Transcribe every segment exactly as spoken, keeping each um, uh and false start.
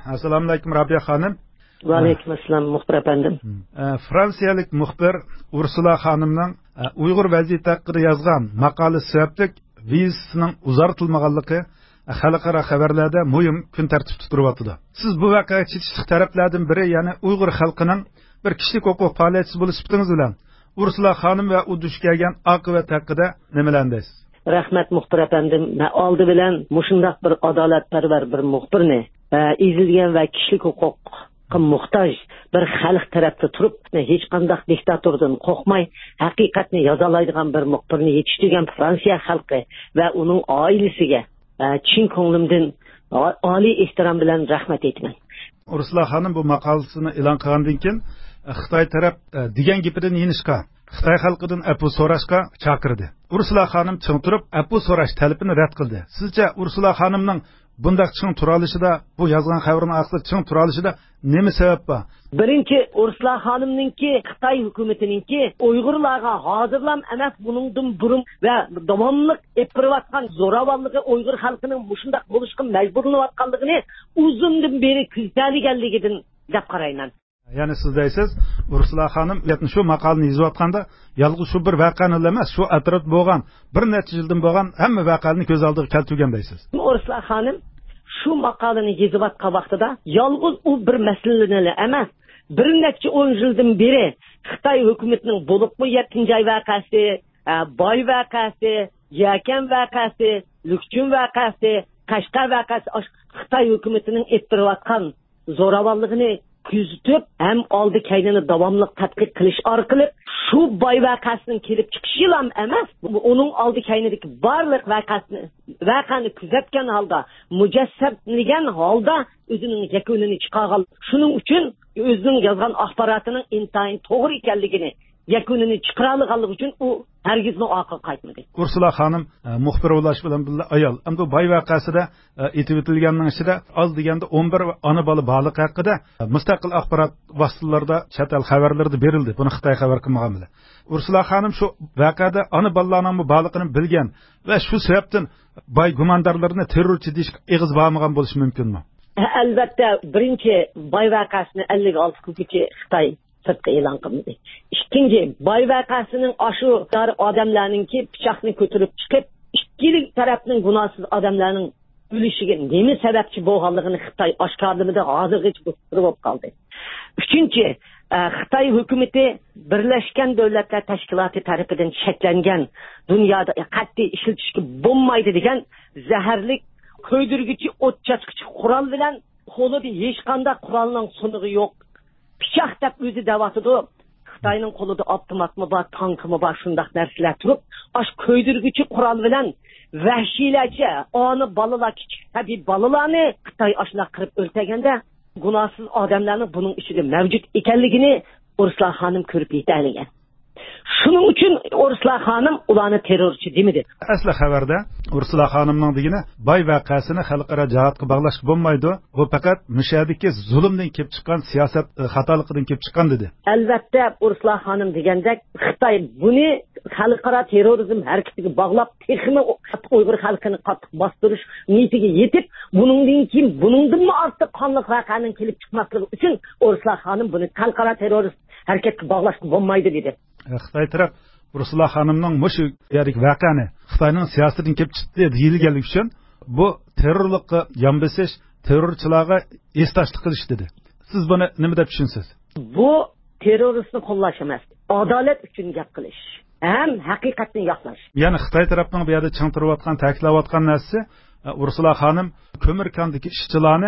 Assalamu alaykum Rabia Hanım. Ve aleyküm assalam muhbir efendim. Fransiyalik muhbir Ursula Hanımның Uyghur vaziyeti hakkında yazgan maqalı sebeplik vizasının uzartılmaganlığı xalqaro xabarlarda muhim kun tartibda turyapti. Siz bu voqeaga chetishlik taraflardan biri, ya'ni Uyg'ur xalqining bir kishilik huquq faoliyatchisi bo'lish sifatingiz bilan Ursula Hanım ve u duch kelgan oqibat haqida nimalarni deysiz? Rahmat muhbir efendim. Oldi bilan mushundaq bir adolatparvar bir muhbirni ezilgan va kishilik huquqqa muhtoj bir xalq tarafda turib, hech qanday diktatordan qo'rqmay haqiqatni yozalaydigan bir muhbirni yetishtirgan Fransiya xalqi va uning oilasiga chin ko'nglimdan oliy ehtirom bilan rahmat aytaman. Ursula Hanım bu maqolasini e'lon qilgandan keyin Xitoy taraf degan gapidan yenishga, Xitoy xalqidan apu so'rashga chaqirdi. Ursula Hanım ching turib apu so'rash talabini rad qildi. Sizcha Ursula Hanımning bundaq ching turalishida, bu yozgan xabarning asli ching turalishida nima sabab bor? Birinchi, Ursula Hanımninki Xitoy hukumatininki Uyg'urlarga hozirlam emas, buningdan burun va davomli epirayotgan zo'ravonligi Uyg'ur xalqining mushundaq bo'lishga majburlanayotganligini uzundan beri kuzatganligidan deb qarayman. Ya'ni siz deysiz, Ursula Hanım yetni shu maqolani yozayotganda yolg'iz shu bir voqeani emas, shu atrof bo'lgan, bir necha yildan bo'lgan hamma voqeani ko'z oldiga keltirgan deysiz. Ursula Hanım shu maqolani yozayotgan vaqtida yolg'iz u bir masalani emas, bir necha o'n yildan beri Xitoy hukumatining bo'libmi yettinchi oy voqeasi, boy voqeasi, yakan voqeasi, lukchun voqeasi, qashqar voqeasi Xitoy hukumatining ettirayotgan zo'ravonligini kuzatib ham oldi kaynini davomli tadqiq qilish orqali shu boy voqeasining kelib chiqishi ham emas, uning oldi kaynidagi barliq voqeasini voqeani kuzatgan holda mujassamlagan holda o'zining yakunini chiqargan. Shuning uchun o'zining yozgan axborotining intayin to'g'ri ekanligini yakunini chiqara olganligi uchun u hargizmi orqaga qaytmadi. Ursula Hanım muxbir bo'lish bilan birga ayol. Endi boy voqeasida aytib o'tilganning ichida oz deganda o'n bir ona bola baliq haqida mustaqil axborot vositalarida chet el xabarlarda berildi. Buni Xitoy xabar qilmagan bilan. Ursula Hanım shu voqeada ona bolalarning baliqini bilgan va shu sababdan boy gumondorlarni terrorchi deyish eg'iz bormagan bo'lishi mumkinmi? Albatta, birinchi boy voqeasini ellik olti kungacha Xitoy sirtqa e'lon qildi. Ikkinchi, boy voqeasining ashu odamlarningki pichoqni ko'tarib chiqib, ikki tarafning gunohsiz odamlarning o'lishiga nima sababchi bo'lganligini Xitoy oshkorlamada hozirgacha turib qoldi. Uchinchi, Xitoy hukumati Birlashgan Davlatlar Tashkiloti tomonidan shaklangan dunyoda qat'iy ishlatishga bo'lmaydi degan zaharli ko'ydirgichi o't chaqchqichi qurol bilan qo'lida hech qanday qurolning sunig'i yo'q. Pichoq deb o'zi davatidi. Xitoyning qo'lida avtomatmi bor, tankimi bor, shundaq narsalar turib, ash ko'ydirgichi qurol bilan vahshiylarcha ona bolalar, kichik tabiiy bolalarni Xitoy ashla qirib o'ltaganda gunohsiz odamlarning buning ichida mavjud ekanligini Ursula Hanım ko'rib yetadigan. Shuning uchun Ursula Hanım ularni terrorchi demidi. Asli xabarda Ursula Hanımning degini boy voqeasini xalqaro jihatga bog'lashga bo'lmaydi. Bu faqat mushadiki zulmdan kelib chiqqan siyosat xatoliqidan kelib chiqqan dedi. Albatta Ursula Hanım degandek Xitoy buni xalqaro terrorizm harakatiga bog'lab, texni Uyg'ur xalqini qattiq bostirish niyatiga yetib, buningdan keyin buningdan ortiq qonliq voqeaning kelib chiqmasligi uchun Ursula Hanım buni xalqaro terrorist harakatga bog'lashga bo'lmaydi dedi. Xitoy taraf Ursula Hanımning mushu yerik voqeani Xitoyning siyosatidan kelib chiqdi deyilganligi uchun bu terrorlikqa yon bosish, terrorchilarga esdashlik qilish dedi. Siz buni nima deb tushunsiz? Bu terroristni qo'llash emas, adolat uchun gap qilish, ham haqiqatni yoqlash. Ya'ni Xitoy tarafining bu yerda ching turayotgan, ta'kidlayotgan narsasi Ursula Hanım ko'mir kondagi ishchilarni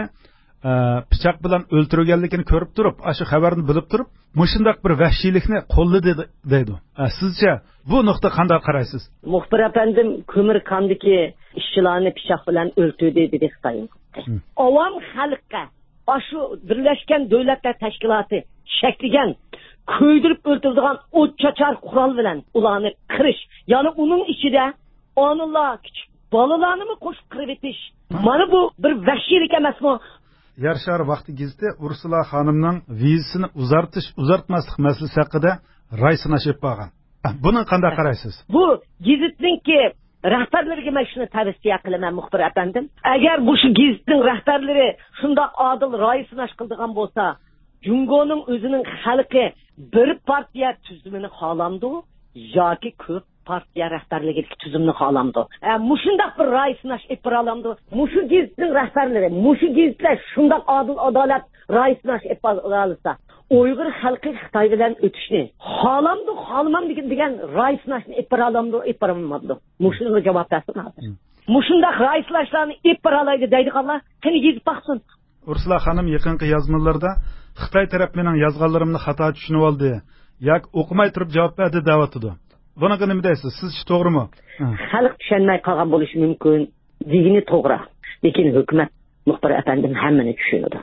pichoq bilan o'ltirganligini ko'rib turib, shu xabarni bilib turib, mushundaq bir vahshiylikni qo'lladi deydi. Sizcha bu nuqta qanday qaraysiz? Muxbir efendim, ko'mir kondagi ishchilarni pichoq bilan o'ltirdi dedi Xitoy. Avam xalqqa shu Birlashgan Davlatlar Tashkiloti shaklagan ko'ydirib o'ltiradigan o't chachar qurol bilan ularni qirish, ya'ni uning ichida onalar, kichik bolalarni qo'shib qirib etish. Mana bu bir vahshiylik emasmi? Yarshar vaqti gazeti Ursula Hanımning vizasini uzartish, uzartmaslik masalasi haqida ray sinashib qolgan. Buni qanday qaraysiz? Bu gazetningki rahbarlarga men shuni tavsiya qilaman muxbir apandim. Agar bu shu gazitning rahbarlari shundoq adil raisnash qildigan bo'lsa, Jungoning o'zining xalqi bir partiya tuzumini xolamdi yoki ko'p partiya rahbarligidagi tuzumni xolamdi. E, mushundaq bir raisnash ipiralamdi. Mushu gazitning rahbarlari, mushu gazitlar shundoq adil adolat raisnash ipiralsa, Uyg'ur xalqi Xitoy bilan o'tishni xolamdi, xolamam degan raisnashni ipiralamdi, ipiramadi. Mushunga javob bersin hozir. Mushundaq raislashlarni ipiralaydi deydiganlar qani yezib baqsin. Ursula xonim yaqinqi yozmalarda Xitoy taraf mening yozganlarimni xato tushunib oldi, yoki o'qimay turib javob berdi da'vatidi. Bunaqa nima deysiz? Siz to'g'rimi? Xalq tushunmay qolgan bo'lishi mumkin. Degini to'g'ri. Lekin hukumat muxbir apandim hammani tushunadi.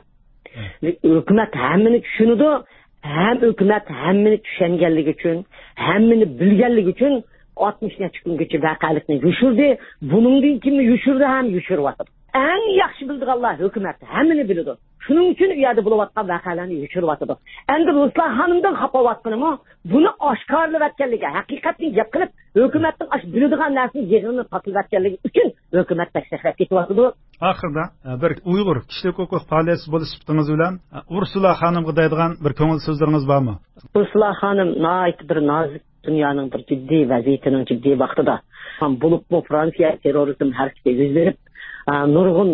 Hukumat hammani tushunadi, ham hukumat hammani tushunganligi uchun, hammani bilganligi uchun oltmish necha kungacha vaqalikni yushirdi. Buningdan kim yushirdi ham yushiryapti. Eng yaxshi bildiganlar hukumat hammani biladi. Shuning uchun u yerda bo'layotgan vaqalarni yushiryapti. Endi Ruslan xonimdan xafavatqinimi, buni oshkorlayotganligi, haqiqatni gap qilib, hukumatning ash biladigan narsani yig'ini toplayotganligi uchun hukumat tashrif etyapti. Oxirida bir Uyg'ur kishilik huquq faoliyatchisi bo'lish sifatingiz bilan Ursula xonimga deydigan bir ko'ngil so'zlaringiz bormi? Ursula xonim nayt bir nozik dunyoning bir jiddiy vaziyatining jiddiy vaqtida ham bo'lib bu Fransiya terrorizm harakatiga yuz berib, nurg'un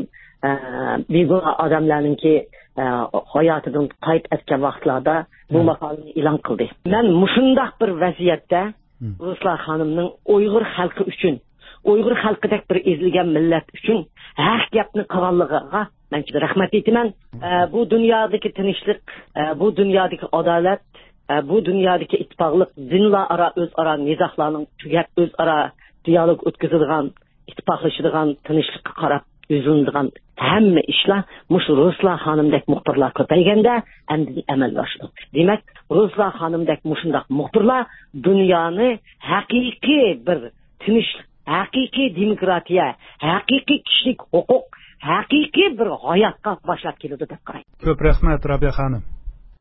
begunoh odamlarningki hayotidan qayt etgan vaqtlarda bu maqolani e'lon qildi. Men mushundaq bir vaziyatda Ruslar xonimning Uyg'ur xalqi uchun, Uyg'ur xalqidek bir ezilgan millat uchun haq gapni qilganligiga men rahmat aytaman. Bu dunyodagi tinchlik, bu dunyodagi adolat, bu dunyodagi ittifoqlik, dinlar aro o'zaro nizohlarning tugab o'zaro dialog o'tkazadigan, ittifoqlashadigan tinchlikka qarab yüzünden hamma ishlar mush Ruslar xonimdek muxbirlar ko'payganda endi amalga oshdi. Demak, Ruslar xonimdek mushundaq muxbirlar dunyoni haqiqiy bir tinchlik, haqiqiy demokratiya, haqiqiy kishilik huquq, haqiqiy bir hayotga boshlab keladi deb qarayman. Ko'p rahmat Robiya xonim.